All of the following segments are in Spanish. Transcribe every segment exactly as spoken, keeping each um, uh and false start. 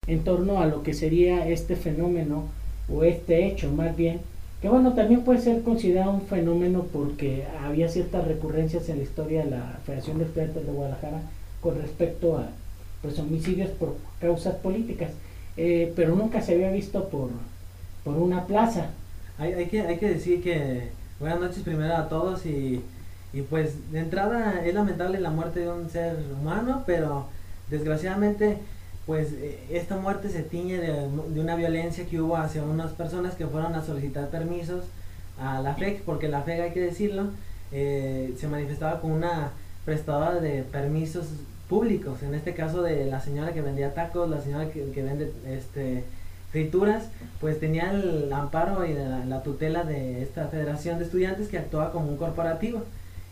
en torno a lo que sería este fenómeno o este hecho más bien, que bueno, también puede ser considerado un fenómeno porque había ciertas recurrencias en la historia de la Federación de Estudiantes de Guadalajara con respecto a pues homicidios por causas políticas, eh, pero nunca se había visto por, por una plaza. Hay, hay, que, hay que decir que buenas noches primero a todos y, y pues de entrada es lamentable la muerte de un ser humano, pero desgraciadamente pues eh, esta muerte se tiñe de, de una violencia que hubo hacia unas personas que fueron a solicitar permisos a la F E C, porque la F E C, hay que decirlo, eh, se manifestaba como una prestadora de permisos públicos, en este caso de la señora que vendía tacos, la señora que, que vende este frituras, pues tenía el amparo y la, la tutela de esta federación de estudiantes que actuaba como un corporativo.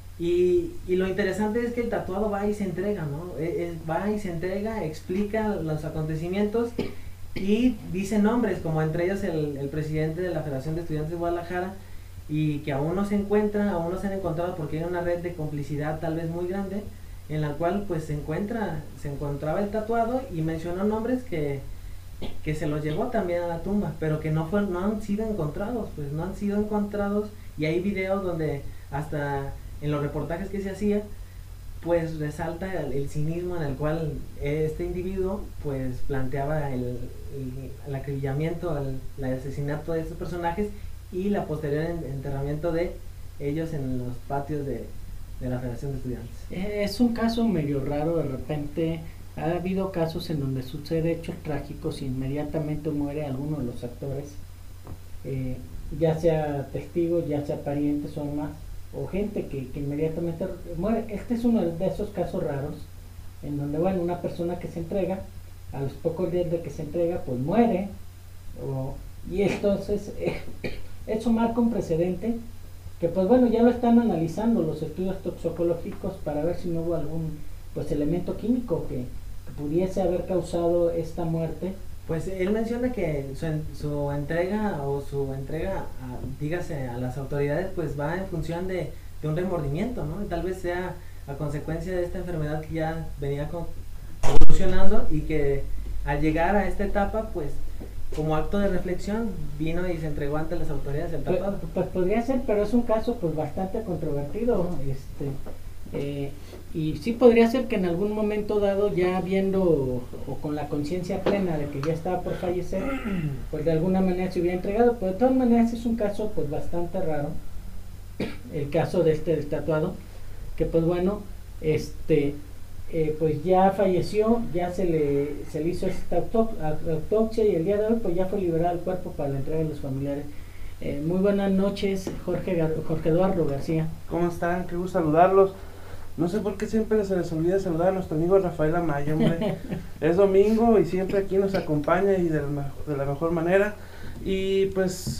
Y, y lo interesante es que el tatuado va y se entrega, ¿no? Es, va y se entrega, explica los acontecimientos y dice nombres, como entre ellos el, el presidente de la Federación de Estudiantes de Guadalajara, y que aún no se encuentra, aún no se han encontrado porque hay una red de complicidad tal vez muy grande, en la cual pues se encuentra, se encontraba el tatuado y mencionó nombres que, que se los llevó también a la tumba, pero que no, fue, no han sido encontrados, pues no han sido encontrados, y hay videos donde hasta en los reportajes que se hacía, pues resalta el, el cinismo en el cual este individuo pues planteaba el, el, el acribillamiento, el, el asesinato de estos personajes y la posterior enterramiento de ellos en los patios de, de la Federación de Estudiantes. Es un caso medio raro, de repente ha habido casos en donde sucede hechos trágicos y inmediatamente muere alguno de los actores, eh, ya sea testigos, ya sea parientes o más, o gente que, que inmediatamente muere. Este es uno de esos casos raros en donde, bueno, una persona que se entrega, a los pocos días de que se entrega, pues muere, o, y entonces eh, eso marca un precedente que pues bueno, ya lo están analizando los estudios toxicológicos para ver si no hubo algún pues elemento químico que, que pudiese haber causado esta muerte. Pues él menciona que su, su entrega o su entrega, a, dígase, a las autoridades, pues va en función de, de un remordimiento, ¿no? Y tal vez sea a consecuencia de esta enfermedad que ya venía con, evolucionando y que al llegar a esta etapa, pues como acto de reflexión vino y se entregó ante las autoridades el tatuado. Pues, pues podría ser, pero es un caso pues bastante controvertido, este eh, y sí podría ser que en algún momento dado, ya viendo o, o con la conciencia plena de que ya estaba por fallecer, pues de alguna manera se hubiera entregado, pero de todas maneras es un caso pues bastante raro, el caso de este del tatuado, que pues bueno, este eh, pues ya falleció, ya se le, se le hizo esta autopsia y el día de hoy pues ya fue liberado el cuerpo para la entrega de los familiares. Eh, muy buenas noches, Jorge, Jorge Eduardo García. ¿Cómo están? Qué gusto saludarlos. No sé por qué siempre se les olvida saludar a nuestro amigo Rafael Amaya, hombre. Es domingo y siempre aquí nos acompaña y de la, de la mejor manera. Y pues,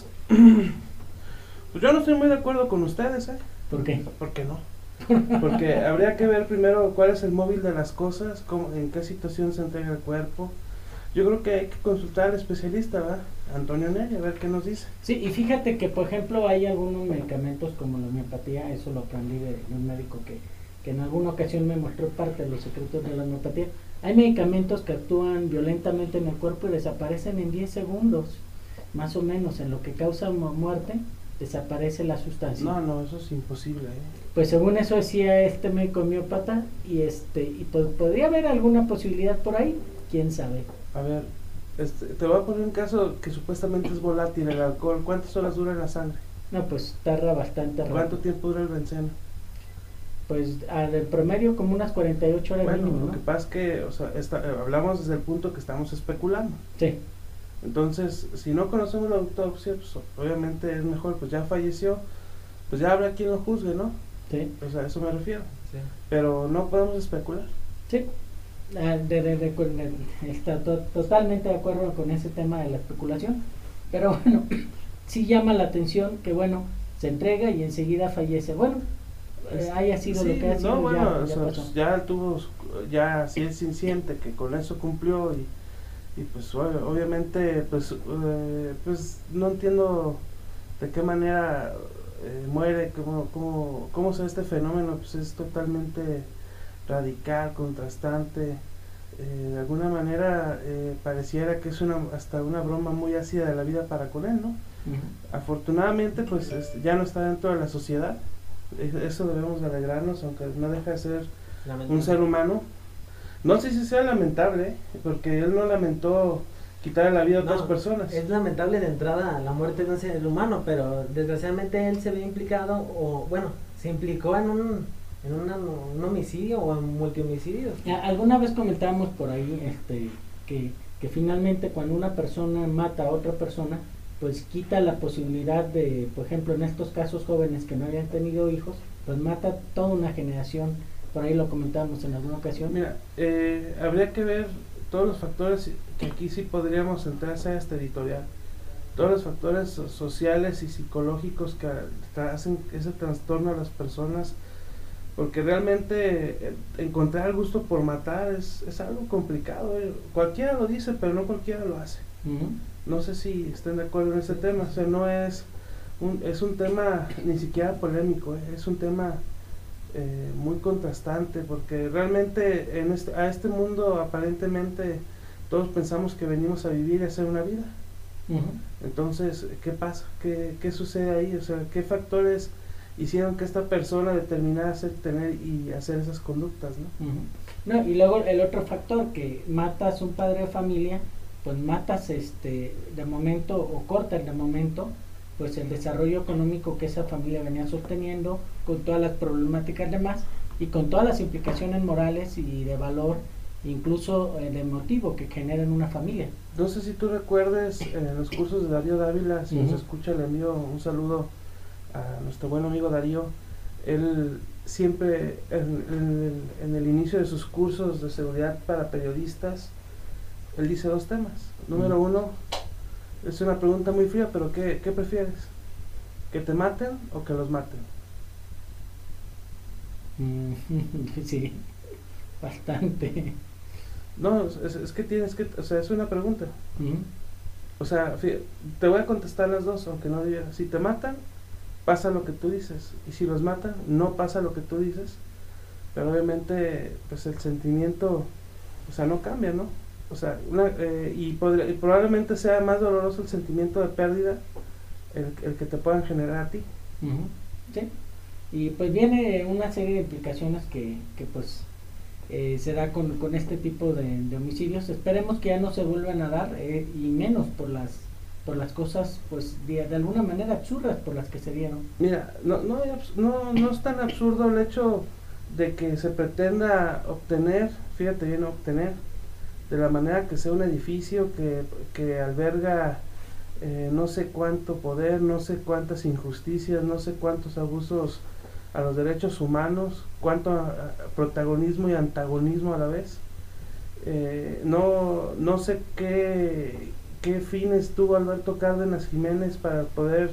pues yo no estoy muy de acuerdo con ustedes, ¿eh? ¿Por qué? ¿Por qué no? Porque habría que ver primero cuál es el móvil de las cosas, cómo, en qué situación se entrega el cuerpo. Yo creo que hay que consultar al especialista, ¿verdad? Antonio Neri, a ver qué nos dice. Sí, y fíjate que por ejemplo hay algunos medicamentos como la homeopatía, eso lo aprendí de, de un médico que, que en alguna ocasión me mostró parte de los secretos de la homeopatía. Hay medicamentos que actúan violentamente en el cuerpo y desaparecen en diez segundos, más o menos, en lo que causa muerte, desaparece la sustancia. No, no, eso es imposible, ¿eh? Pues según eso decía este médico homeópata, y este y pod podría haber alguna posibilidad por ahí, quién sabe. A ver, este, te voy a poner un caso que supuestamente es volátil, el alcohol. ¿Cuántas horas dura en la sangre? No, pues tarda bastante rápido. ¿Cuánto tiempo dura el benceno? Pues al promedio como unas cuarenta y ocho horas bueno, mínimo, lo ¿no? que pasa es que, o sea, esta, eh, hablamos desde el punto que estamos especulando. Sí. Entonces, si no conocemos la autopsia, pues obviamente es mejor, pues ya falleció, pues ya habrá quien lo juzgue, ¿no? Sí. O sea, a eso me refiero. Sí. Pero no podemos especular. Sí. Ah, de, de, de, de, está to totalmente de acuerdo con ese tema de la especulación, pero bueno, sí llama la atención que bueno, se entrega y enseguida fallece. Bueno, eh, haya sido sí, lo que ha sido, no, bueno, ya, o ya sea, pasó. ya tuvo, ya si es inconsciente que con eso cumplió y, y pues obviamente pues eh, pues no entiendo de qué manera eh, muere, cómo, cómo, cómo se ve este fenómeno, pues es totalmente radical, contrastante. eh, de alguna manera eh, pareciera que es una hasta una broma muy ácida de la vida para con él, ¿no? Uh-huh. Afortunadamente, pues es, ya no está dentro de la sociedad, eso debemos de alegrarnos, aunque no deja de ser lamentable. Un ser humano. No sé si sea lamentable, porque él no lamentó quitarle la vida a otras no, personas. Es lamentable de entrada la muerte de un ser humano, pero desgraciadamente él se ve implicado, o bueno, se implicó en un, en una, un homicidio o en multihomicidios. Alguna vez comentábamos por ahí este, que, que finalmente cuando una persona mata a otra persona, pues quita la posibilidad de, por ejemplo, en estos casos jóvenes que no habían tenido hijos, pues mata toda una generación. Por ahí lo comentábamos en alguna ocasión. Mira, eh, habría que ver todos los factores, que aquí sí podríamos entrar a este editorial, todos los factores so- sociales y psicológicos que tra- hacen ese trastorno a las personas, porque realmente eh, encontrar el gusto por matar es, es algo complicado. Eh. Cualquiera lo dice, pero no cualquiera lo hace. Uh-huh. No sé si estén de acuerdo en ese tema. O sea, no es un, es un tema ni siquiera polémico, eh, es un tema eh, muy contrastante, porque realmente en este, a este mundo aparentemente todos pensamos que venimos a vivir y a hacer una vida. Uh-huh. Entonces, ¿qué pasa? ¿Qué, qué sucede ahí? O sea, ¿qué factores hicieron que esta persona determinara hacer, tener y hacer esas conductas, ¿no? Uh-huh. No, y luego el otro factor, que matas un padre de familia, pues matas este de momento, o cortas de momento, pues el desarrollo económico que esa familia venía sosteniendo, con todas las problemáticas demás, y con todas las implicaciones morales y de valor, incluso eh, de motivo que genera en una familia. No sé si tú recuerdes en eh, los cursos de Darío Dávila, si uh-huh. nos escucha, le envío un saludo a nuestro buen amigo Darío. Él siempre en, en, en el inicio de sus cursos de seguridad para periodistas, él dice dos temas. Número uh-huh. uno, es una pregunta muy fría, pero ¿qué, qué prefieres? ¿Que te maten o que los maten? Sí, bastante. No, es, es que tienes que, o sea, es una pregunta. Uh-huh. O sea, fíjate, te voy a contestar las dos, aunque no debiera. Si te matan, pasa lo que tú dices, y si los matan, no pasa lo que tú dices, pero obviamente, pues el sentimiento, o sea, no cambia, ¿no? O sea, una, eh, y, podría, y probablemente sea más doloroso el sentimiento de pérdida, el, el que te puedan generar a ti. Uh-huh. Sí, y pues viene una serie de implicaciones que, que pues eh, se da con, con este tipo de, de homicidios. Esperemos que ya no se vuelvan a dar, eh, y menos por las por las cosas, pues de, de alguna manera absurdas por las que se dieron. Mira, no, no, no, no es tan absurdo el hecho de que se pretenda obtener, fíjate bien, obtener, de la manera que sea un edificio que, que alberga eh, no sé cuánto poder, no sé cuántas injusticias, no sé cuántos abusos a los derechos humanos, cuánto a, a protagonismo y antagonismo a la vez. Eh, no, no sé qué, qué fines tuvo Alberto Cárdenas Jiménez para poder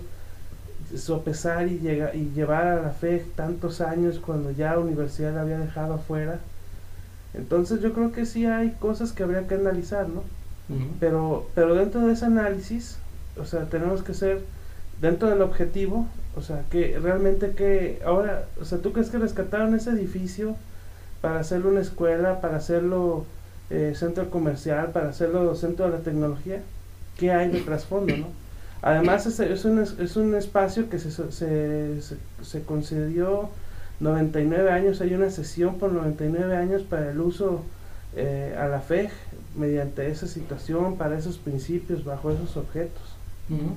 sopesar y, llega, y llevar a la F E G tantos años cuando ya la universidad la había dejado afuera. Entonces yo creo que sí hay cosas que habría que analizar, ¿no? Uh-huh. Pero, pero dentro de ese análisis, o sea, tenemos que ser dentro del objetivo, o sea, que realmente que ahora, o sea, ¿tú crees que rescataron ese edificio para hacerlo una escuela, para hacerlo eh, centro comercial, para hacerlo centro de la tecnología? ¿Qué hay de trasfondo, no? Además es, es, un, es un espacio que se, se, se, se concedió noventa y nueve años, hay una sesión por noventa y nueve años para el uso eh, a la F E G mediante esa situación, para esos principios, bajo esos objetos. Uh-huh.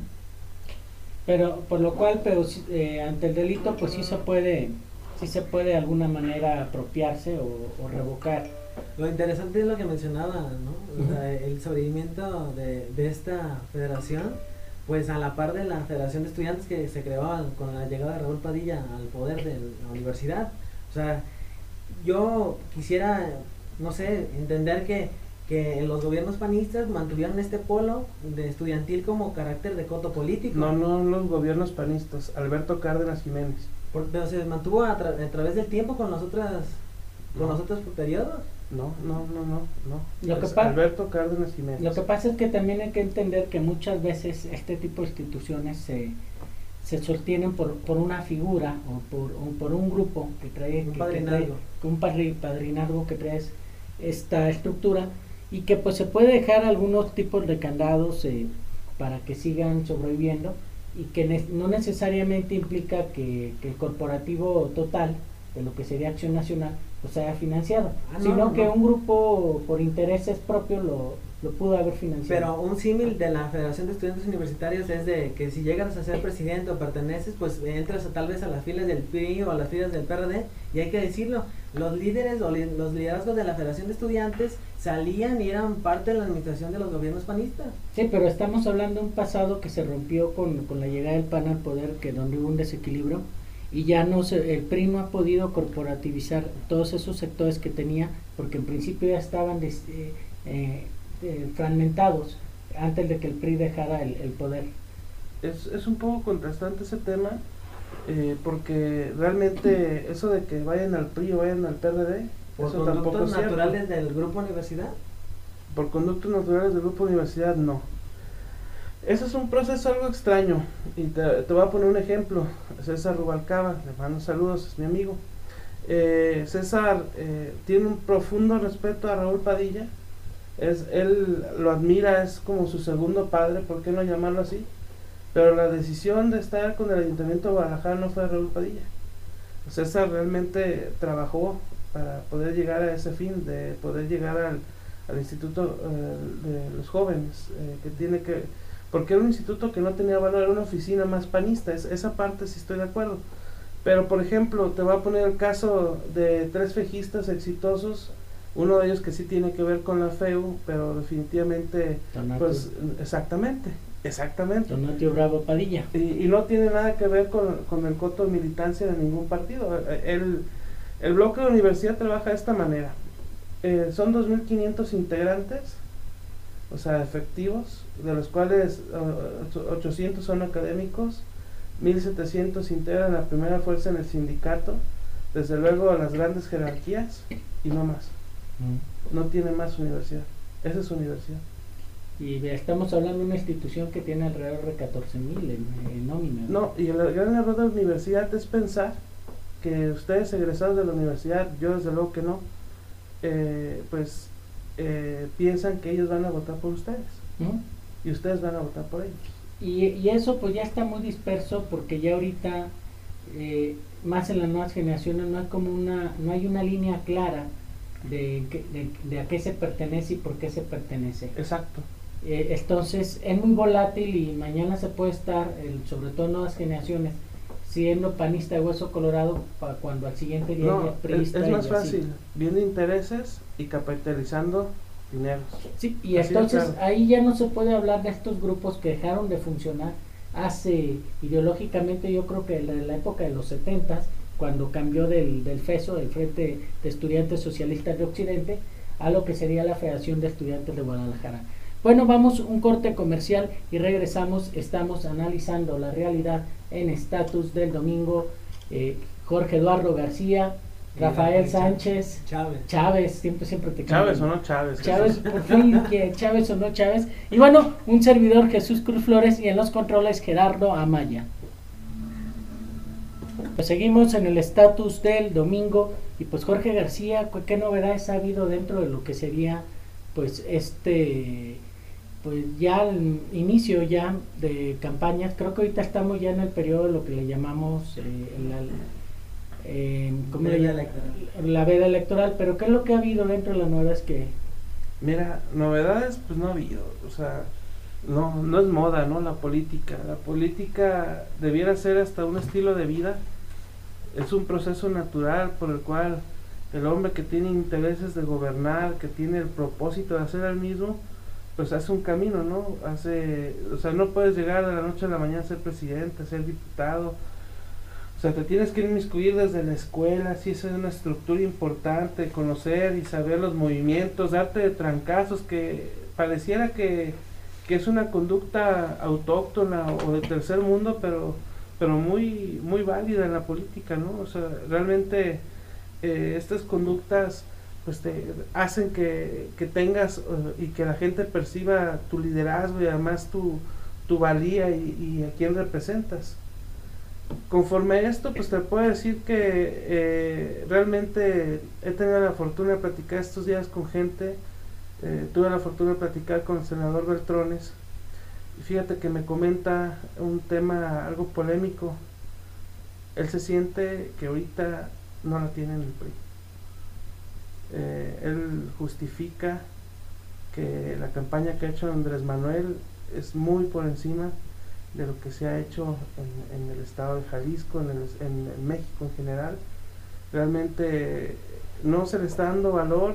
Pero por lo cual, pero eh, ante el delito, pues sí se puede, sí se puede de alguna manera apropiarse o, o revocar. Lo interesante es lo que mencionaba, ¿no? Uh-huh. O sea, el sobrevivimiento de, de esta federación, pues a la par de la Federación de Estudiantes que se creó al, con la llegada de Raúl Padilla al poder de la universidad. O sea, yo quisiera, no sé, entender que, que los gobiernos panistas mantuvieron este polo de estudiantil como carácter de coto político. No, no los gobiernos panistas, Alberto Cárdenas Jiménez. Por, pero se mantuvo a, tra a través del tiempo con los otras, con no. los otros periodos. No, no, no, no, no. Lo es que Alberto Cárdenas Jiménez. Lo que pasa es que también hay que entender que muchas veces este tipo de instituciones se, se sostienen por, por una figura o por, o por un grupo que trae un que, padrinazgo, que trae, un padri, padrinazgo que trae esta estructura y que pues se puede dejar algunos tipos de candados eh, para que sigan sobreviviendo y que ne no necesariamente implica que, que el corporativo total de lo que sería Acción Nacional pues haya financiado, Ah, no, sino no, que no. un grupo por intereses propios lo, lo pudo haber financiado. Pero un símil de la Federación de Estudiantes Universitarios es de que si llegas a ser presidente o perteneces, pues entras a, tal vez a las filas del P R I o a las filas del P R D, y hay que decirlo, los líderes o li los liderazgos de la Federación de Estudiantes salían y eran parte de la administración de los gobiernos panistas. Sí, pero estamos hablando de un pasado que se rompió con, con la llegada del P A N al poder, que donde hubo un desequilibrio y ya no se, el P R I no ha podido corporativizar todos esos sectores que tenía, porque en principio ya estaban des, eh, eh, eh, fragmentados antes de que el P R I dejara el, el poder. Es, es un poco contrastante ese tema, eh, porque realmente eso de que vayan al P R I o vayan al P R D, ¿Por eso tampoco conductos es cierto. naturales del grupo universidad? Por conductos naturales del grupo universidad, no. Eso es un proceso algo extraño, y te, te voy a poner un ejemplo. César Rubalcaba, le mando saludos, es mi amigo. Eh, César eh, tiene un profundo respeto a Raúl Padilla, es, él lo admira, es como su segundo padre, ¿por qué no llamarlo así? Pero la decisión de estar con el Ayuntamiento de Guadalajara no fue de Raúl Padilla. César realmente trabajó para poder llegar a ese fin, de poder llegar al, al Instituto eh, de los Jóvenes, eh, que tiene que... porque era un instituto que no tenía valor, era una oficina más panista, es, esa parte sí estoy de acuerdo. Pero por ejemplo, te voy a poner el caso de tres fejistas exitosos, uno de ellos que sí tiene que ver con la F E U, pero definitivamente, Donatio. pues exactamente, exactamente. Donatio Bravo Padilla. Y, y no tiene nada que ver con, con el coto de militancia de ningún partido. El, el bloque de universidad trabaja de esta manera. Eh, son dos mil quinientos integrantes, o sea, efectivos, de los cuales uh, ochocientos son académicos, mil setecientos integran la primera fuerza en el sindicato, desde luego a las grandes jerarquías y no más. Mm. No tiene más universidad. Esa es su universidad. Y estamos hablando de una institución que tiene alrededor de catorce mil en, en nómina. No, y el gran error de la universidad es pensar que ustedes egresados de la universidad, yo desde luego que no, eh, pues eh, piensan que ellos van a votar por ustedes. ¿Mm? Y ustedes van a votar por ellos. Y, y eso pues ya está muy disperso, porque ya ahorita, eh, más en las nuevas generaciones, no hay como una, no hay una línea clara de, de, de a qué se pertenece y por qué se pertenece. Exacto. Eh, entonces es muy volátil y mañana se puede estar, el, sobre todo en nuevas generaciones, siendo panista de hueso colorado para cuando al siguiente día No, ya priista. es, es más y fácil, así. viendo intereses y capitalizando dineros. Sí, y Así entonces de claro. ahí ya no se puede hablar de estos grupos que dejaron de funcionar hace ideológicamente, yo creo que en la época de los setentas, cuando cambió del, del FESO, del Frente de Estudiantes Socialistas de Occidente, a lo que sería la Federación de Estudiantes de Guadalajara. Bueno, vamos un corte comercial y regresamos. Estamos analizando la realidad en Estatus del domingo. eh, Jorge Eduardo García, Rafael Sánchez, Chávez. Chávez, siempre, siempre te Chávez cambio. o no Chávez. Chávez, por fin, que Chávez o no Chávez. Y bueno, un servidor, Jesús Cruz Flores, y en los controles Gerardo Amaya. Pues seguimos en el estatus del domingo. Y pues Jorge García, ¿qué novedades ha habido dentro de lo que sería pues este, pues ya el inicio ya de campañas? Creo que ahorita estamos ya en el periodo de lo que le llamamos eh, la, eh, ¿cómo le Veda llaman? electoral. La veda electoral. Pero ¿qué es lo que ha habido dentro de las novedades que...? Mira, novedades pues no ha habido, o sea, no, no es moda, ¿no? La política, la política debiera ser hasta un estilo de vida, es un proceso natural por el cual el hombre que tiene intereses de gobernar, que tiene el propósito de hacer el mismo, pues hace un camino, ¿no? Hace, o sea, no puedes llegar de la noche a la mañana a ser presidente, a ser diputado, o sea, te tienes que inmiscuir desde la escuela, sí, esa es una estructura importante, conocer y saber los movimientos, darte de trancazos, que pareciera que, que es una conducta autóctona o de tercer mundo, pero, pero muy, muy válida en la política, ¿no? O sea, realmente eh, estas conductas pues te hacen que, que tengas uh, y que la gente perciba tu liderazgo y además tu, tu valía y, y a quién representas. conforme a esto, pues te puedo decir que eh, realmente he tenido la fortuna de platicar estos días con gente. Eh, tuve la fortuna de platicar con el senador Beltrones, y fíjate que me comenta un tema algo polémico. Él se siente que ahorita no la tiene en el P R I. Eh, él justifica que la campaña que ha hecho Andrés Manuel es muy por encima de lo que se ha hecho en, en el estado de Jalisco, en, el, en, en México en general. Realmente no se le está dando valor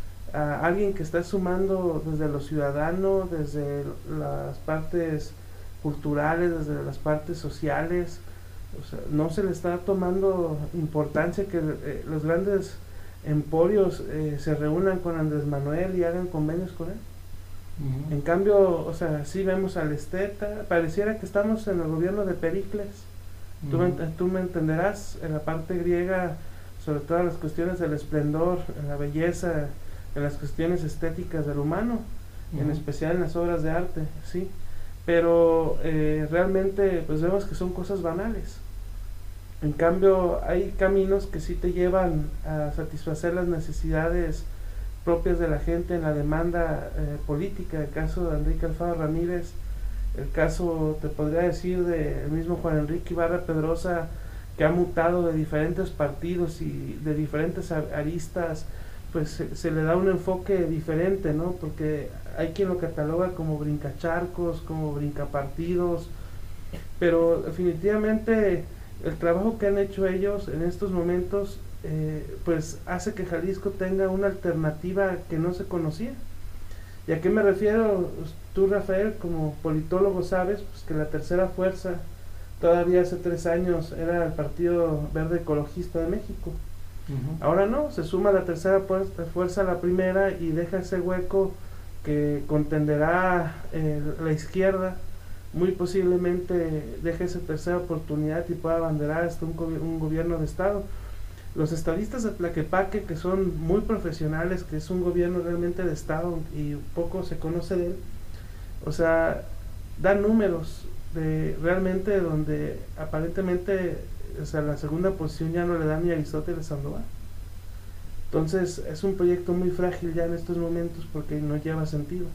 a alguien que está sumando desde lo ciudadano, desde las partes culturales, desde las partes sociales. O sea, no se le está tomando importancia que eh, los grandes emporios eh, se reúnan con Andrés Manuel y hagan convenios con él. Uh-huh. En cambio, o sea, sí vemos al Esteta, pareciera que estamos en el gobierno de Pericles. Uh-huh. tú, me, tú me entenderás, en la parte griega, sobre todo las cuestiones del esplendor, en la belleza, en las cuestiones estéticas del humano, uh-huh. en especial en las obras de arte, sí, pero eh, realmente pues vemos que son cosas banales. En cambio, hay caminos que sí te llevan a satisfacer las necesidades propias de la gente en la demanda eh, política. El caso de Enrique Alfaro Ramírez, el caso, te podría decir, del mismo Juan Enrique Ibarra Pedrosa, que ha mutado de diferentes partidos y de diferentes aristas, pues se, se le da un enfoque diferente, ¿no? Porque hay quien lo cataloga como brincacharcos, como brincapartidos, pero definitivamente el trabajo que han hecho ellos en estos momentos eh, pues hace que Jalisco tenga una alternativa que no se conocía. ¿Y a qué me refiero? Tú, Rafael, como politólogo, sabes pues que la tercera fuerza todavía hace tres años era el Partido Verde Ecologista de México. Uh-huh. Ahora no, se suma la tercera fuerza a la primera y deja ese hueco que contenderá eh, la izquierda. Muy posiblemente deje esa tercera oportunidad y pueda abanderar hasta un, gobi- un gobierno de estado. Los estadistas de Tlaquepaque, que son muy profesionales, que es un gobierno realmente de estado y poco se conoce de él, o sea, dan números de realmente donde aparentemente, o sea, la segunda posición ya no le da ni a Aristóteles Sandoval. Entonces es un proyecto muy frágil ya en estos momentos porque no lleva sentido.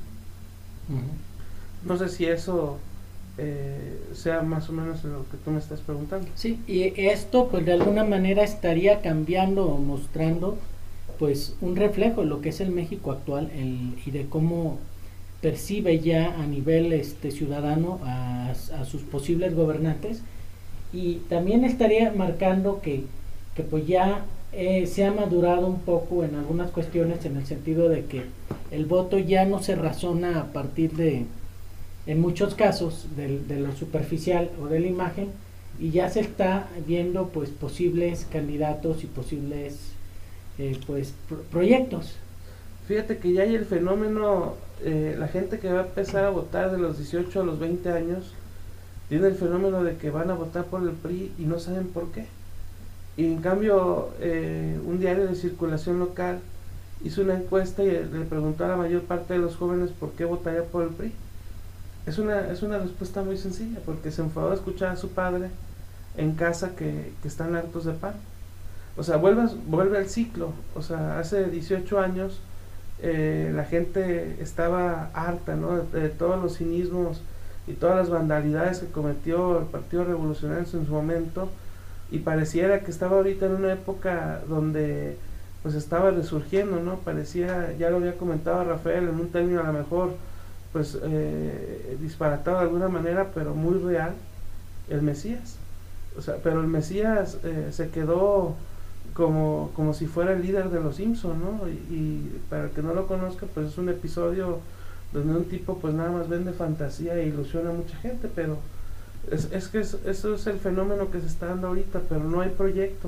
Uh-huh. No sé si eso Eh, sea más o menos lo que tú me estás preguntando. Sí, y esto pues de alguna manera estaría cambiando o mostrando pues un reflejo de lo que es el México actual el, y de cómo percibe ya a nivel este ciudadano a, a sus posibles gobernantes, y también estaría marcando que, que pues ya eh, se ha madurado un poco en algunas cuestiones, en el sentido de que el voto ya no se razona a partir de, en muchos casos, de, de lo superficial o de la imagen, y ya se está viendo pues posibles candidatos y posibles eh, pues pro- proyectos. Fíjate que ya hay el fenómeno, eh, la gente que va a empezar a votar de los dieciocho a los veinte años, tiene el fenómeno de que van a votar por el P R I y no saben por qué. Y en cambio, eh, un diario de circulación local hizo una encuesta y le preguntó a la mayor parte de los jóvenes por qué votaría por el P R I. Es una, es una respuesta muy sencilla, porque se enfadó a escuchar a su padre en casa que, que están hartos de pan. O sea, vuelve, vuelve al ciclo. O sea, hace dieciocho años eh, la gente estaba harta, ¿no?, de, de todos los cinismos y todas las vandalidades que cometió el Partido Revolucionario en su momento, y pareciera que estaba ahorita en una época donde pues estaba resurgiendo, ¿no? Parecía, ya lo había comentado Rafael, en un término a lo mejor pues eh, disparatado de alguna manera, pero muy real, el Mesías. O sea, pero el Mesías eh, se quedó como, como si fuera el líder de los Simpson, ¿no? Y, y para el que no lo conozca, pues es un episodio donde un tipo pues nada más vende fantasía e ilusiona a mucha gente, pero es, es que es, eso es el fenómeno que se está dando ahorita, pero no hay proyecto.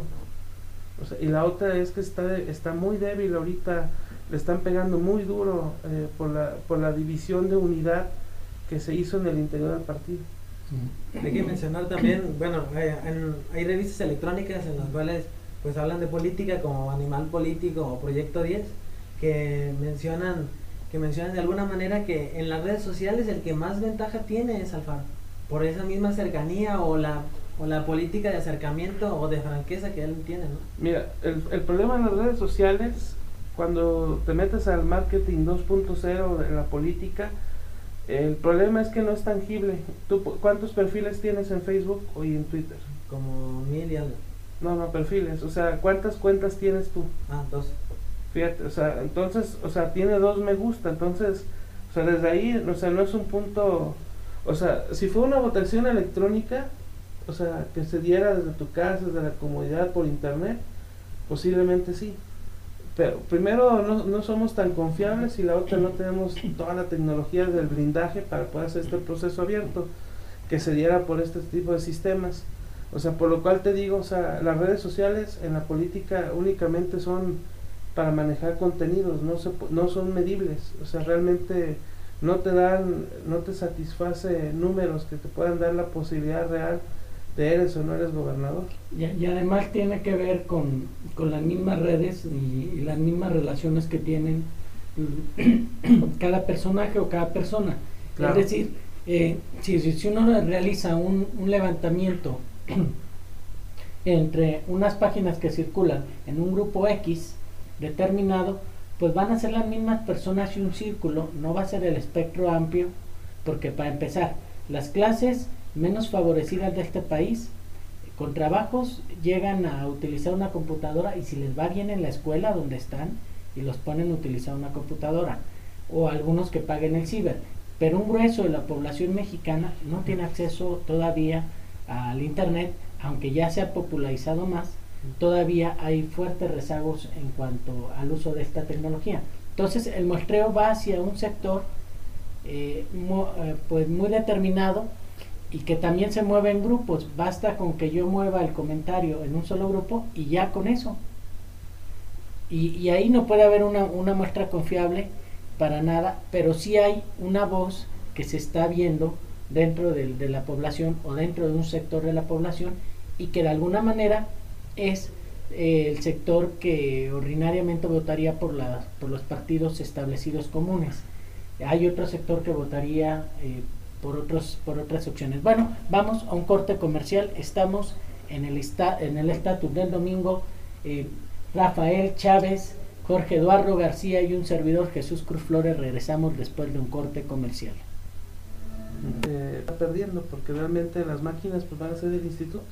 O sea, y la otra es que está, está muy débil ahorita, le están pegando muy duro eh, por, la, por la división de unidad que se hizo en el interior del partido. Hay que mencionar también, bueno, eh, en, hay revistas electrónicas en las cuales pues hablan de política, como Animal Político o Proyecto diez, que mencionan que mencionan de alguna manera que en las redes sociales el que más ventaja tiene es Alfaro, por esa misma cercanía o la o la política de acercamiento o de franqueza que él tiene, ¿no? Mira, el, el problema en las redes sociales, cuando te metes al marketing dos punto cero de la política, el problema es que no es tangible. ¿Tú cuántos perfiles tienes en Facebook o en Twitter? Como mil y algo. No, no, perfiles. O sea, ¿cuántas cuentas tienes tú? Ah, dos. Fíjate, o sea, entonces, o sea, tiene dos me gusta. Entonces, o sea, desde ahí, o sea, no es un punto. O sea, si fue una votación electrónica, o sea, que se diera desde tu casa, desde la comodidad por internet, posiblemente sí. Pero primero no, no somos tan confiables y la otra no tenemos toda la tecnología del blindaje para poder hacer este proceso abierto que se diera por este tipo de sistemas. O sea, por lo cual te digo, o sea, las redes sociales en la política únicamente son para manejar contenidos, no se, no son medibles. O sea, realmente no te dan, no te satisface números que te puedan dar la posibilidad real de eres o no eres gobernador. Y, y además tiene que ver con, con las mismas redes y, y las mismas relaciones que tienen cada personaje o cada persona. Claro. Es decir, eh, si, si uno realiza un, un levantamiento entre unas páginas que circulan en un grupo X determinado, pues van a ser las mismas personas y un círculo, no va a ser el espectro amplio, porque para empezar, las clases menos favorecidas de este país con trabajos llegan a utilizar una computadora, y si les va bien en la escuela donde están y los ponen a utilizar una computadora, o algunos que paguen el ciber, pero un grueso de la población mexicana no tiene acceso todavía al internet, aunque ya se ha popularizado más. Todavía hay fuertes rezagos en cuanto al uso de esta tecnología. Entonces el muestreo va hacia un sector eh, mu eh, pues muy determinado, y que también se mueve en grupos. Basta con que yo mueva el comentario en un solo grupo y ya con eso. Y, y ahí no puede haber una, una muestra confiable para nada, pero sí hay una voz que se está viendo dentro de, de la población o dentro de un sector de la población, y que de alguna manera es eh, el sector que ordinariamente votaría por, la, por los partidos establecidos comunes. Hay otro sector que votaría eh, por otros por otras opciones. Bueno, vamos a un corte comercial. Estamos en el esta, en el estatus del domingo. eh, Rafael Chávez, Jorge Eduardo García y un servidor, Jesús Cruz Flores. Regresamos después de un corte comercial. Eh, está perdiendo porque realmente las máquinas pues van a ser del instituto,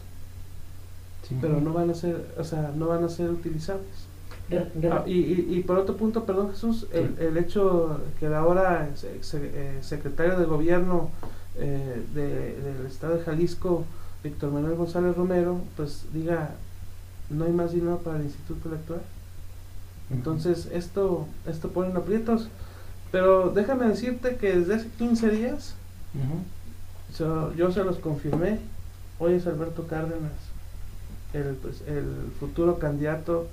sí, uh-huh. pero no van a ser, o sea, no van a ser utilizables. De, de ah, y, y, y por otro punto, perdón Jesús, sí. el, el hecho que ahora el se, eh, secretario de gobierno eh, de, del estado de Jalisco, Víctor Manuel González Romero, pues diga no hay más dinero para el instituto electoral. Uh-huh. Entonces esto esto pone en aprietos, pero déjame decirte que desde hace quince días uh-huh. so, yo se los confirmé. Hoy es Alberto Cárdenas el, pues, el futuro candidato,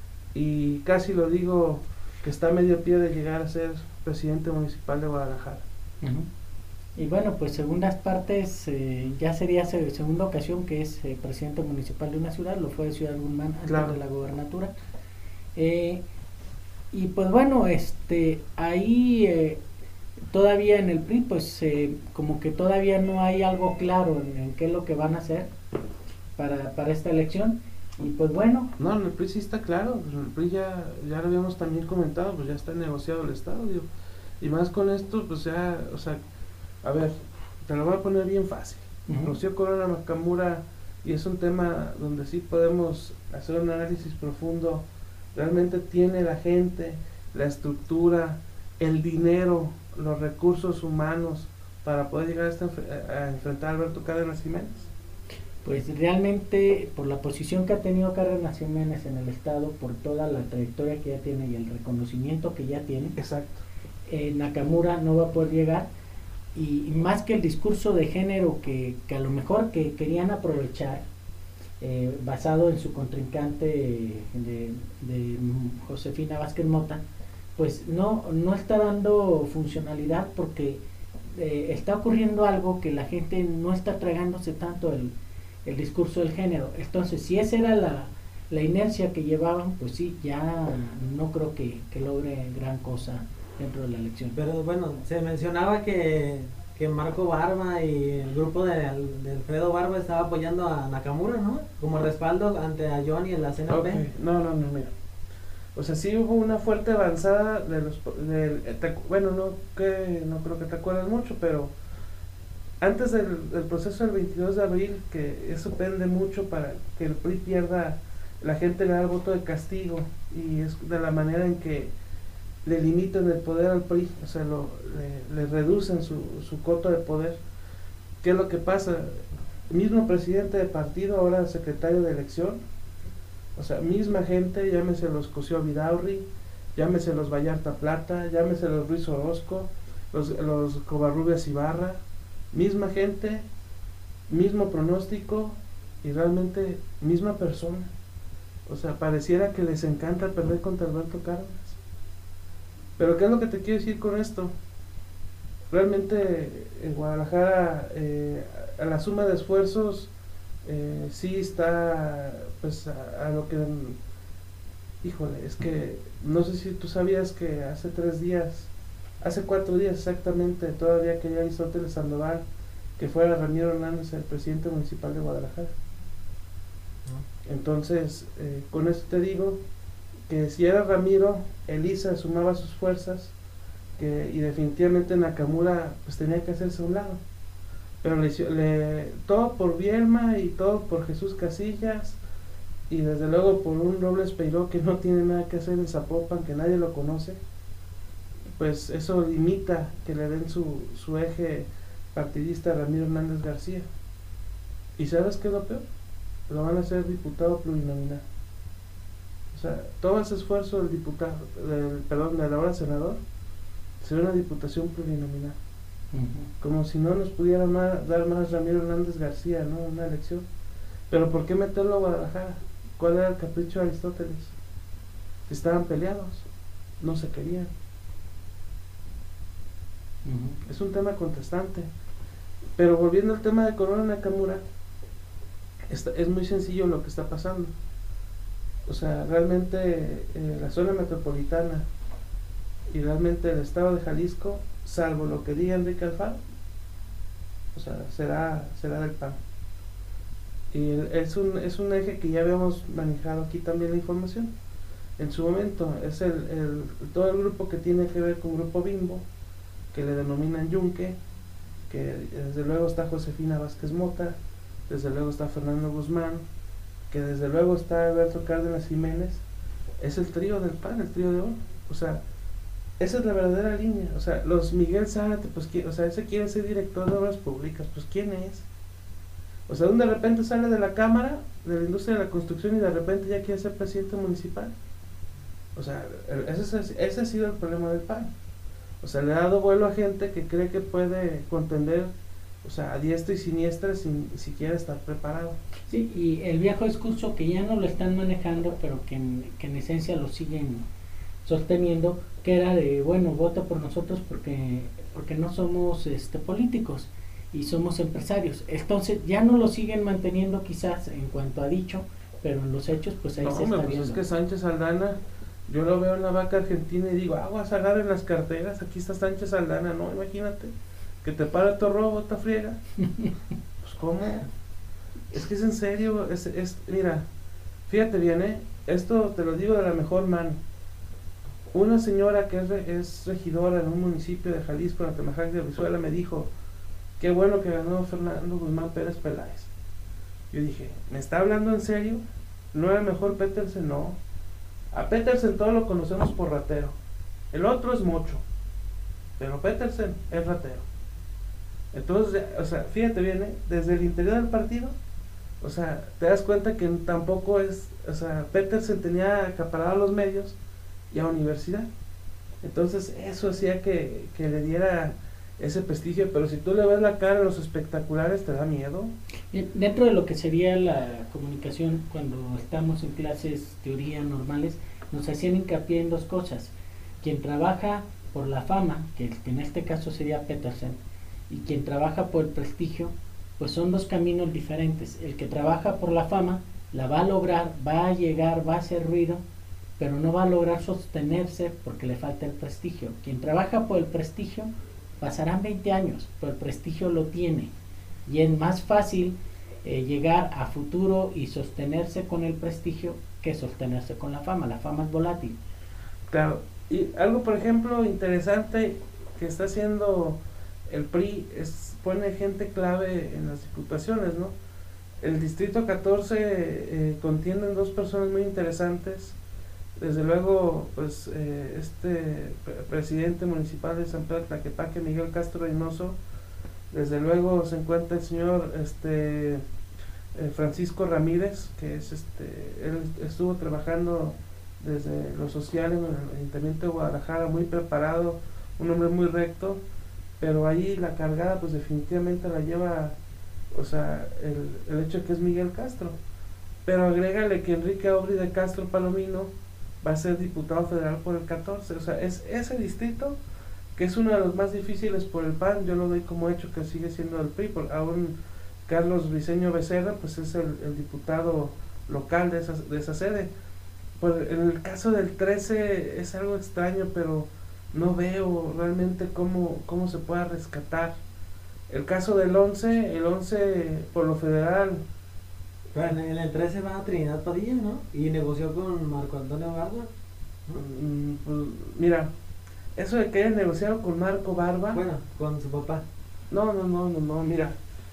y casi lo digo que está a medio pie de llegar a ser presidente municipal de Guadalajara. Uh-huh. Y bueno, pues según las partes, eh, ya sería se, segunda ocasión que es eh, presidente municipal de una ciudad, lo fue de Ciudad Guzmán antes claro. de la gobernatura. Eh, y pues bueno, este ahí eh, todavía en el P R I, pues eh, como que todavía no hay algo claro en, en qué es lo que van a hacer para, para esta elección. Y pues bueno. No, en el P R I sí está claro, pues el P R I ya, ya lo habíamos también comentado, pues ya está negociado el Estado, digo, y más con esto, pues ya, o sea, a ver, te lo voy a poner bien fácil. Uh-huh. Rocío Corona Nakamura, y es un tema donde sí podemos hacer un análisis profundo, realmente tiene la gente, la estructura, el dinero, los recursos humanos para poder llegar a, esta, a enfrentar a Alberto Cárdenas Jiménez. Pues realmente, por la posición que ha tenido Cárdenas Jiménez en el estado, por toda la trayectoria que ya tiene y el reconocimiento que ya tiene, exacto, eh, Nakamura no va a poder llegar, y, y más que el discurso de género que, que a lo mejor que querían aprovechar, eh, basado en su contrincante de, de Josefina Vázquez Mota, pues no, no está dando funcionalidad, porque eh, está ocurriendo algo que la gente no está tragándose tanto el el discurso del género. Entonces, si esa era la, la inercia que llevaban, pues sí, ya no creo que, que logre gran cosa dentro de la elección. Pero bueno, se mencionaba que que Marco Barba y el grupo de, de Alfredo Barba estaba apoyando a Nakamura, ¿no? Como respaldo ante a Johnny en la C N P. Okay. No, no, no, mira. O sea, sí hubo una fuerte avanzada de los... De, te, bueno, no, que, no creo que te acuerdas mucho, pero antes del, del proceso del veintidós de abril, que eso pende mucho para que el P R I pierda, la gente le da el voto de castigo, y es de la manera en que le limitan el poder al P R I, o sea, lo, le, le reducen su, su coto de poder. ¿Qué es lo que pasa? Mismo presidente de partido, ahora secretario de elección, o sea, misma gente, llámese los Cosío Vidaurri, llámese los Vallarta Plata, llámese los Ruiz Orozco, los, los Covarrubias Ibarra, misma gente, mismo pronóstico y realmente misma persona. O sea, pareciera que les encanta perder contra Alberto Cárdenas. Pero ¿qué es lo que te quiero decir con esto? Realmente en Guadalajara, eh, a la suma de esfuerzos, eh, sí está pues a, a lo que, híjole, es que no sé si tú sabías que hace tres días, hace cuatro días exactamente, todavía quería Aristóteles Sandoval que fuera Ramiro Hernández el presidente municipal de Guadalajara. Entonces, eh, con esto te digo que si era Ramiro, Elisa sumaba sus fuerzas, que, y definitivamente Nakamura pues tenía que hacerse a un lado. Pero le, le, todo por Bielma y todo por Jesús Casillas y desde luego por un Robles Peiró que no tiene nada que hacer en Zapopan, que nadie lo conoce, pues eso limita que le den su, su eje partidista a Ramiro Hernández García. ¿Y sabes qué es lo peor? Lo van a hacer diputado plurinominal. O sea, todo ese esfuerzo del diputado, del, perdón, del ahora senador, será una diputación plurinominal. Como si no nos pudiera más, dar más Ramiro Hernández García, ¿no? Una elección. Pero ¿por qué meterlo a Guadalajara? ¿Cuál era el capricho de Aristóteles? Estaban peleados, no se querían. Uh-huh. Es un tema contrastante. Pero volviendo al tema de Corona Nakamura, está, es muy sencillo lo que está pasando. O sea, realmente eh, la zona metropolitana y realmente el estado de Jalisco, salvo lo que diga Enrique Alfaro, o sea, será, será del P A N. Y el, es, un, es un eje que ya habíamos manejado aquí también la información. En su momento, es el, el todo el grupo que tiene que ver con Grupo Bimbo, que le denominan Yunque, que desde luego está Josefina Vázquez Mota, desde luego está Fernando Guzmán, que desde luego está Alberto Cárdenas Jiménez, es el trío del P A N, el trío de oro. O sea, esa es la verdadera línea. O sea, los Miguel Zárate, pues, o sea, ese quiere ser director de obras públicas, pues, ¿quién es? O sea, de repente sale de la Cámara de la Industria de la Construcción y de repente ya quiere ser presidente municipal. O sea, ese, ese ha sido el problema del P A N. O sea, le ha dado vuelo a gente que cree que puede contender, o sea, a diestra y siniestra sin siquiera estar preparado. Sí, y el viejo discurso que ya no lo están manejando, pero que en, que en esencia lo siguen sosteniendo, que era de, bueno, vota por nosotros porque porque no somos este políticos y somos empresarios. Entonces ya no lo siguen manteniendo quizás en cuanto a dicho, pero en los hechos pues ahí no, se está pues viendo. Es que Sánchez Aldana, yo lo veo en la vaca argentina y digo, aguas, agarren las carteras, aquí está Sánchez Aldana, no, imagínate, que te para tu robo, te friega. Pues cómo, es que es en serio, es, es, mira, fíjate bien, eh, esto te lo digo de la mejor mano. Una señora que es, re, es regidora en un municipio de Jalisco, en Atemajac de Brizuela, me dijo, qué bueno que ganó Fernando Guzmán Pérez Peláez. Yo dije, ¿me está hablando en serio? ¿No era mejor Petersen? No. A Petersen todos lo conocemos por ratero. El otro es mocho. Pero Petersen es ratero. Entonces, o sea, fíjate bien, ¿eh? Desde el interior del partido, o sea, te das cuenta que tampoco es, o sea, Petersen tenía acaparado los medios y a universidad. Entonces, eso hacía que, que le diera ese prestigio, pero si tú le ves la cara a los espectaculares, te da miedo. Dentro de lo que sería la comunicación, cuando estamos en clases teoría normales, nos hacían hincapié en dos cosas. Quien trabaja por la fama, que en este caso sería Petersen, y quien trabaja por el prestigio, pues son dos caminos diferentes. El que trabaja por la fama la va a lograr, va a llegar, va a hacer ruido, pero no va a lograr sostenerse porque le falta el prestigio. Quien trabaja por el prestigio pasarán veinte años, pero el prestigio lo tiene y es más fácil eh, llegar a futuro y sostenerse con el prestigio que sostenerse con la fama. La fama es volátil. Claro, y algo por ejemplo interesante que está haciendo el P R I es pone gente clave en las diputaciones, ¿no? El distrito catorce eh, contienen dos personas muy interesantes. Desde luego, pues eh, este pre presidente municipal de San Pedro Tlaquepaque, Miguel Castro Reynoso. Desde luego se encuentra el señor este eh, Francisco Ramírez, que es este él estuvo trabajando desde lo social en el Ayuntamiento de Guadalajara, muy preparado, un hombre muy recto, pero ahí la cargada pues definitivamente la lleva, o sea, el, el hecho de que es Miguel Castro. Pero agrégale que Enrique Aubry de Castro Palomino va a ser diputado federal por el catorce, o sea, es ese distrito que es uno de los más difíciles por el P A N. Yo lo doy como hecho que sigue siendo el P R I, por aún Carlos Briceño Becerra pues es el, el diputado local de esa, de esa sede. Por, en el caso del trece es algo extraño, pero no veo realmente cómo, cómo se pueda rescatar. El caso del once, el once por lo federal. Pero en, en el trece va a Trinidad Padilla, ¿no? Y negoció con Marco Antonio Barba, ¿no? Mm, pues, mira, eso de que haya negociado con Marco Barba. Bueno, con su papá. No, no, no, no, no, mira.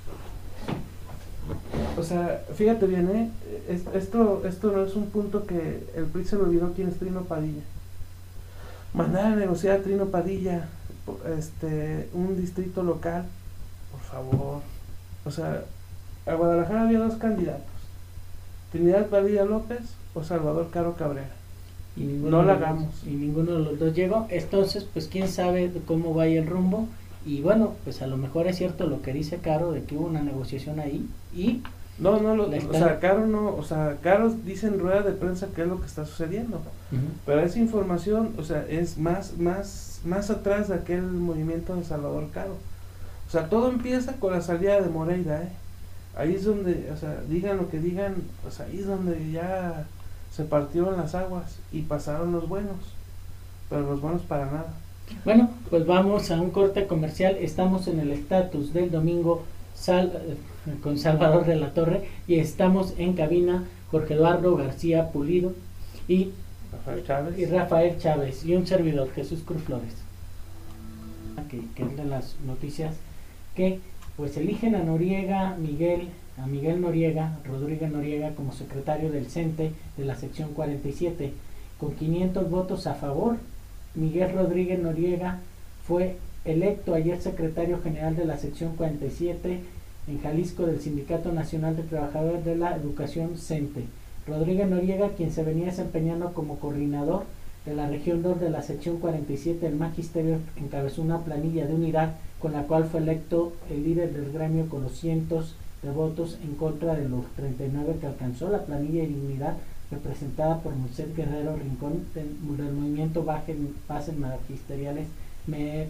O sea, fíjate bien, ¿eh? Es, esto, esto no es un punto que el P R I se le olvidó quién es Trino Padilla. Mandar a negociar a Trino Padilla, este, un distrito local, por favor. O sea, a Guadalajara había dos candidatos: Trinidad Padilla López o Salvador Caro Cabrera. Y no la hagamos. Y ninguno de los dos llegó. Entonces, pues quién sabe cómo vaya el rumbo. Y bueno, pues a lo mejor es cierto lo que dice Caro de que hubo una negociación ahí y no, no, lo, están... o sea, Caro no, o sea, Caro dice en rueda de prensa qué es lo que está sucediendo, uh-huh. Pero esa información, o sea, es más, más, más atrás de aquel movimiento de Salvador Caro. O sea, todo empieza con la salida de Moreira, ¿eh? Ahí es donde, o sea, digan lo que digan, o sea, ahí es donde ya se partieron las aguas y pasaron los buenos, pero los buenos para nada. Bueno, pues vamos a un corte comercial. Estamos en el estatus del domingo sal, con Salvador de la Torre y estamos en cabina Jorge Eduardo García Pulido y Rafael Chávez y, Rafael Chávez y un servidor, Jesús Cruz Flores. Que, que es de las noticias que pues eligen a Noriega, Miguel, a Miguel Noriega, Rodríguez Noriega como secretario del CENTE de la sección cuarenta y siete con quinientos votos a favor. Miguel Rodríguez Noriega fue electo ayer secretario general de la sección cuarenta y siete en Jalisco del Sindicato Nacional de Trabajadores de la Educación CENTE. Rodríguez Noriega, quien se venía desempeñando como coordinador de la región dos de la sección cuarenta y siete del Magisterio, encabezó una planilla de unidad con la cual fue electo el líder del gremio con los cientos de votos en contra de los treinta y nueve que alcanzó. La planilla de unidad representada por Moisés Guerrero Rincón del, del movimiento Bases Magisteriales M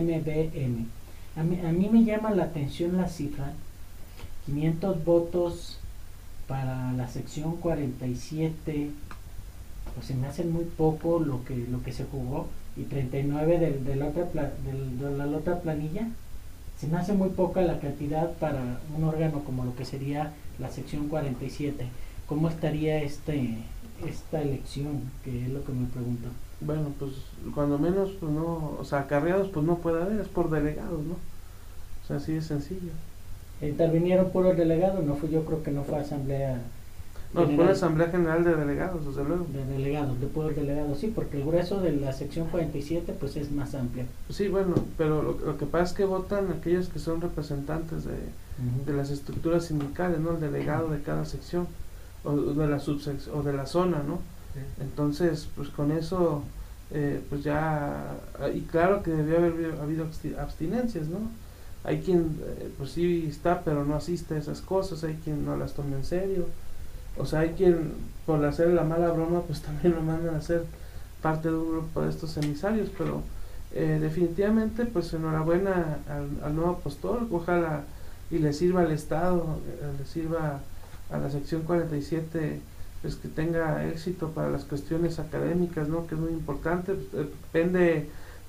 B M. A mí, a mí me llama la atención la cifra, quinientos votos para la sección cuarenta y siete, pues se me hace muy poco lo que lo que se jugó, y treinta y nueve de, de, la, otra pla, de, de la otra planilla, se me hace muy poca la cantidad para un órgano como lo que sería la sección cuarenta y siete. ¿Cómo estaría este esta elección? Que es lo que me pregunto. Bueno, pues cuando menos, pues no, o sea, acarreados pues no puede haber, es por delegados, ¿no? O sea, así de sencillo. Intervinieron puros delegados, no fue, yo creo que no fue asamblea. No, fue una asamblea general de delegados, desde luego. De delegados, de puros delegados, sí, porque el grueso de la sección cuarenta y siete pues es más amplia. Sí, bueno, pero lo, lo que pasa es que votan aquellos que son representantes de, uh-huh. de las estructuras sindicales, ¿no? El delegado de cada sección o de la subsección o de la zona, ¿no? Sí. Entonces, pues con eso, eh, pues ya, y claro que debió haber habido abstinencias, ¿no? Hay quien, eh, pues sí está, pero no asiste a esas cosas, hay quien no las toma en serio, o sea, hay quien, por hacer la mala broma, pues también lo mandan a ser parte de un grupo de estos emisarios, pero eh, definitivamente, pues enhorabuena al, al nuevo apóstol, ojalá y le sirva al Estado, eh, le sirva a la sección cuarenta y siete, pues que tenga éxito para las cuestiones académicas, ¿no? Que es muy importante. Depende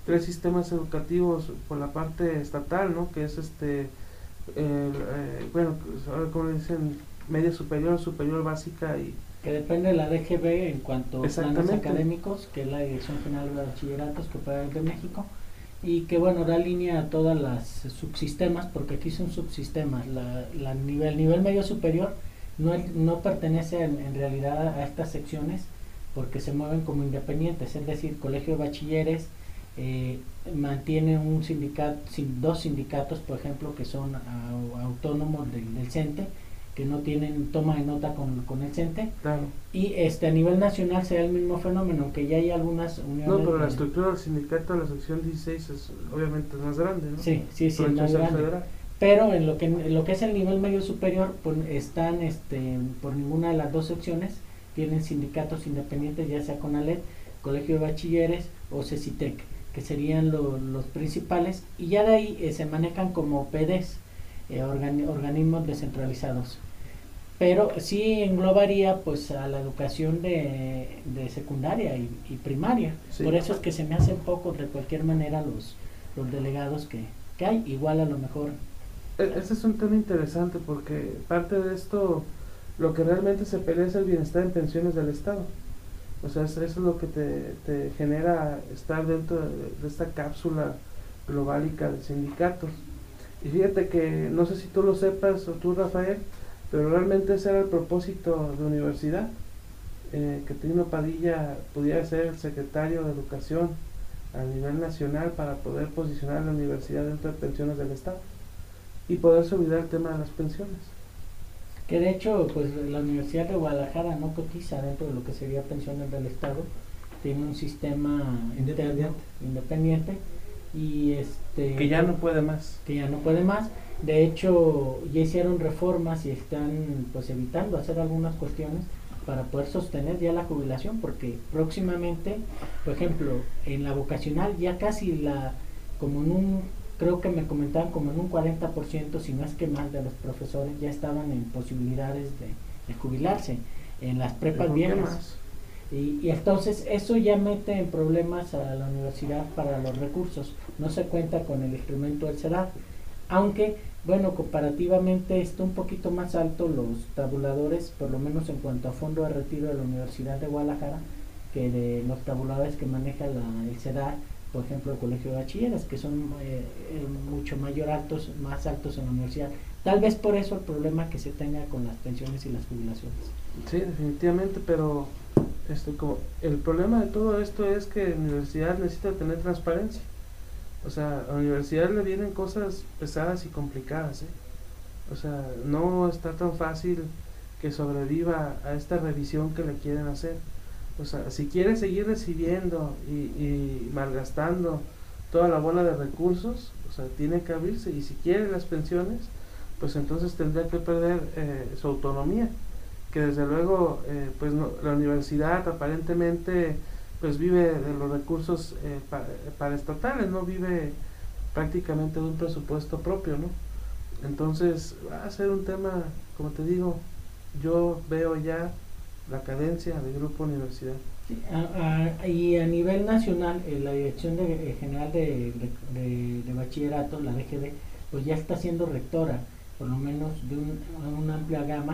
tres sistemas educativos por la parte estatal, ¿no? Que es este, el, eh, bueno, como le dicen, media superior, superior básica y... Que depende de la D G B en cuanto a planes académicos, que es la Dirección General de Bachilleratos que puede haber de México, y que bueno, da línea a todas las subsistemas, porque aquí son subsistemas. La, la nivel, el nivel medio superior no, no pertenece en, en realidad a estas secciones, porque se mueven como independientes, es decir, Colegio de Bachilleres eh, mantiene un sindicato, dos sindicatos, por ejemplo, que son a, autónomos del, del CENTE, que no tienen toma de nota con, con el CENTE, claro. Y este a nivel nacional se da el mismo fenómeno, aunque ya hay algunas uniones. No, pero la de, estructura del sindicato de la sección dieciséis es obviamente más grande, ¿no? Sí, sí, sí, es más grande. Federal. Pero en lo que en lo que es el nivel medio superior, pues están este por ninguna de las dos secciones tienen sindicatos independientes, ya sea CONALEP, Colegio de Bachilleres o CECITEC, que serían lo, los principales, y ya de ahí eh, se manejan como P Ds, eh, organi organismos descentralizados. Pero sí englobaría pues a la educación de, de secundaria y, y primaria. Sí. Por eso es que se me hacen pocos de cualquier manera los, los delegados que, que hay, igual a lo mejor. Este es un tema interesante porque parte de esto, lo que realmente se pelea es el bienestar en pensiones del Estado. O sea, eso es lo que te, te genera estar dentro de, de esta cápsula globálica de sindicatos. Y fíjate que, no sé si tú lo sepas o tú, Rafael, pero realmente ese era el propósito de universidad, eh, que Trino Padilla pudiera ser el secretario de Educación a nivel nacional para poder posicionar la universidad dentro de pensiones del Estado y poderse olvidar el tema de las pensiones. Que de hecho, pues la Universidad de Guadalajara no cotiza dentro de lo que sería pensiones del Estado, tiene un sistema independiente, interno, independiente y este que ya no puede más. Que ya no puede más. De hecho, ya hicieron reformas y están pues evitando hacer algunas cuestiones para poder sostener ya la jubilación, porque próximamente, por ejemplo, en la vocacional ya casi la, como en un, creo que me comentaban como en un cuarenta por ciento, si no es que más, de los profesores ya estaban en posibilidades de, de jubilarse en las prepas viejas. Y, y entonces eso ya mete en problemas a la universidad para los recursos, no se cuenta con el instrumento del CEDAR, aunque bueno, comparativamente está un poquito más alto los tabuladores, por lo menos en cuanto a fondo de retiro de la Universidad de Guadalajara, que de los tabuladores que maneja la, el CEDAR, por ejemplo el Colegio de Bachilleres, que son eh, mucho mayor altos, más altos en la universidad. Tal vez por eso el problema que se tenga con las pensiones y las jubilaciones. Sí, definitivamente, pero este, como el problema de todo esto es que la universidad necesita tener transparencia. O sea, a la universidad le vienen cosas pesadas y complicadas, ¿eh? O sea, no está tan fácil que sobreviva a esta revisión que le quieren hacer. O sea, si quiere seguir recibiendo y, y malgastando toda la bola de recursos, o sea, tiene que abrirse, y si quiere las pensiones, pues entonces tendría que perder eh, su autonomía, que desde luego, eh, pues no, la universidad aparentemente pues vive de los recursos eh, pa, paraestatales, no vive prácticamente de un presupuesto propio, ¿no? Entonces va a ser un tema, como te digo, yo veo ya la cadencia del Grupo Universidad. Sí, a, a, y a nivel nacional, eh, la Dirección de, eh, General de, de, de, de Bachillerato, la D G B, pues ya está siendo rectora, por lo menos de un, una amplia gama,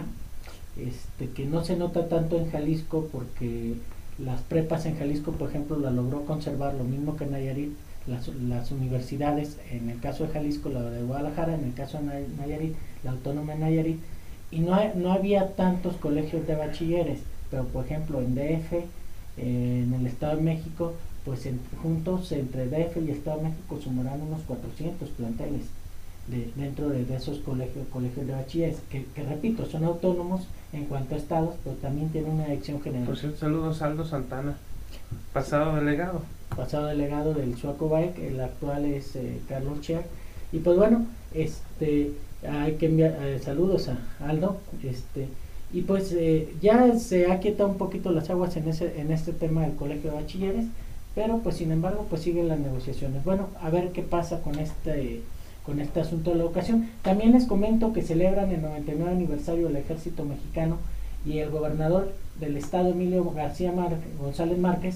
este, que no se nota tanto en Jalisco, porque las prepas en Jalisco, por ejemplo, la logró conservar, lo mismo que en Nayarit, las, las universidades, en el caso de Jalisco, la de Guadalajara, en el caso de Nayarit, la Autónoma de Nayarit, y no, hay, no había tantos colegios de bachilleres, pero por ejemplo en D F, eh, en el Estado de México, pues en, juntos entre D F y Estado de México sumarán unos cuatrocientos planteles de, dentro de, de esos colegios, colegios de bachilleres, que, que repito, son autónomos en cuanto a estados, pero también tienen una dirección general. Por cierto, saludos a Aldo Santana, pasado delegado. Pasado delegado del Suacobaec, el actual es eh, Carlos Cher. Y pues bueno, este hay que enviar eh, saludos a Aldo, este y pues eh, ya se ha quietado un poquito las aguas en ese en este tema del colegio de bachilleres, pero pues sin embargo pues siguen las negociaciones. Bueno, a ver qué pasa con este con este asunto de la educación. También les comento que celebran el noventa y nueve aniversario del Ejército Mexicano, y el gobernador del estado, Emilio García Mar González Márquez,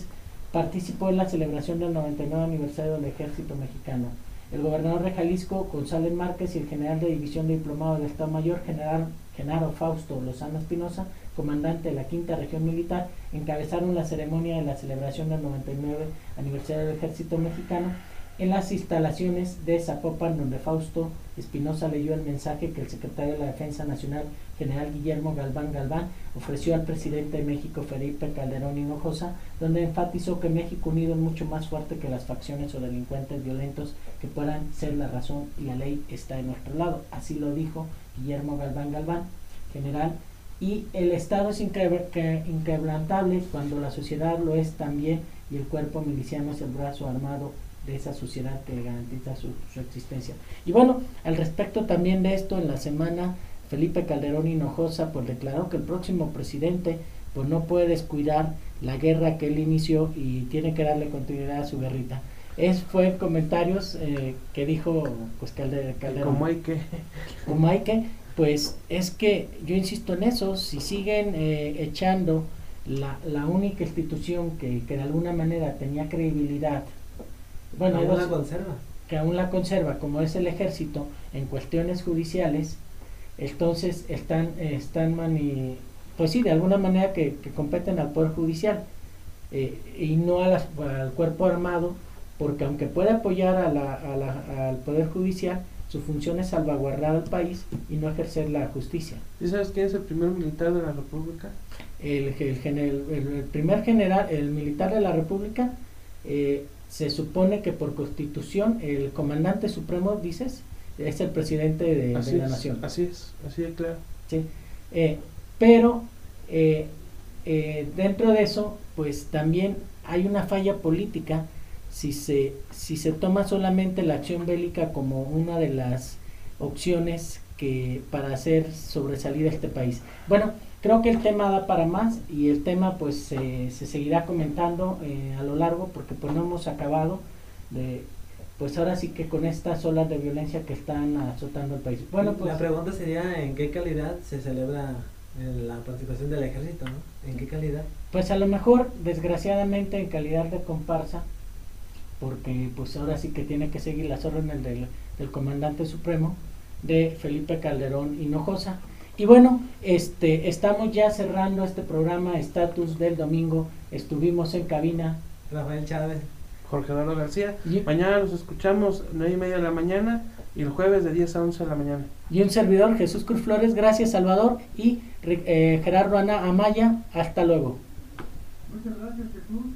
participó en la celebración del noventa y nueve aniversario del Ejército Mexicano. El gobernador de Jalisco, González Márquez, y el general de división de diplomado del Estado Mayor, general Genaro Fausto Lozano Espinosa, comandante de la quinta región militar, encabezaron la ceremonia de la celebración del noventa y nueve aniversario del Ejército Mexicano en las instalaciones de Zapopan, donde Fausto Espinosa leyó el mensaje que el secretario de la Defensa Nacional, general Guillermo Galván Galván, ofreció al presidente de México, Felipe Calderón Hinojosa, donde enfatizó que México unido es mucho más fuerte que las facciones o delincuentes violentos que puedan ser la razón, y la ley está de nuestro lado. Así lo dijo Guillermo Galván Galván, general, y el Estado es inquebrantable cuando la sociedad lo es también, y el cuerpo miliciano es el brazo armado de esa sociedad que le garantiza su, su existencia. Y bueno, al respecto también de esto, en la semana Felipe Calderón Hinojosa pues declaró que el próximo presidente pues no puede descuidar la guerra que él inició y tiene que darle continuidad a su guerrita. Es fue comentarios eh, que dijo pues Calder, Calderón. Como hay que. Como hay que, pues es que yo insisto en eso, si siguen eh, echando la, la única institución que, que de alguna manera tenía credibilidad, bueno, aún dos, la conserva. que aún la conserva, como es el ejército, en cuestiones judiciales, entonces están, eh, están mani, pues sí, de alguna manera que, que competen al Poder Judicial eh, y no a las, al Cuerpo Armado, porque aunque puede apoyar a la, a la, al Poder Judicial, su función es salvaguardar al país y no ejercer la justicia. ¿Y sabes quién es el primer militar de la República? El, el, el, el primer general, el militar de la República, eh, se supone que por constitución el comandante supremo, dices, es el presidente de, de la es, nación. Así es, así es, claro. Sí. Eh, pero eh, eh, dentro de eso, pues también hay una falla política si se, si se toma solamente la acción bélica como una de las opciones que para hacer sobresalir a este país. Bueno, creo que el tema da para más y el tema pues eh, se seguirá comentando eh, a lo largo, porque pues no hemos acabado de, pues ahora sí que con estas olas de violencia que están azotando el país. Bueno, pues la pregunta sería en qué calidad se celebra la participación del ejército, ¿no? ¿En qué calidad? Pues a lo mejor, desgraciadamente, en calidad de comparsa, porque pues ahora sí que tiene que seguir las órdenes del, del comandante supremo, de Felipe Calderón Hinojosa. Y bueno, este estamos ya cerrando este programa Estatus del domingo. Estuvimos en cabina Rafael Chávez, Jorge Eduardo García. Y, mañana nos escuchamos nueve y media de la mañana y el jueves de diez a once de la mañana. Y un servidor, Jesús Cruz Flores. Gracias, Salvador. Y eh, Gerardo Ana Amaya. Hasta luego. Muchas gracias, Jesús.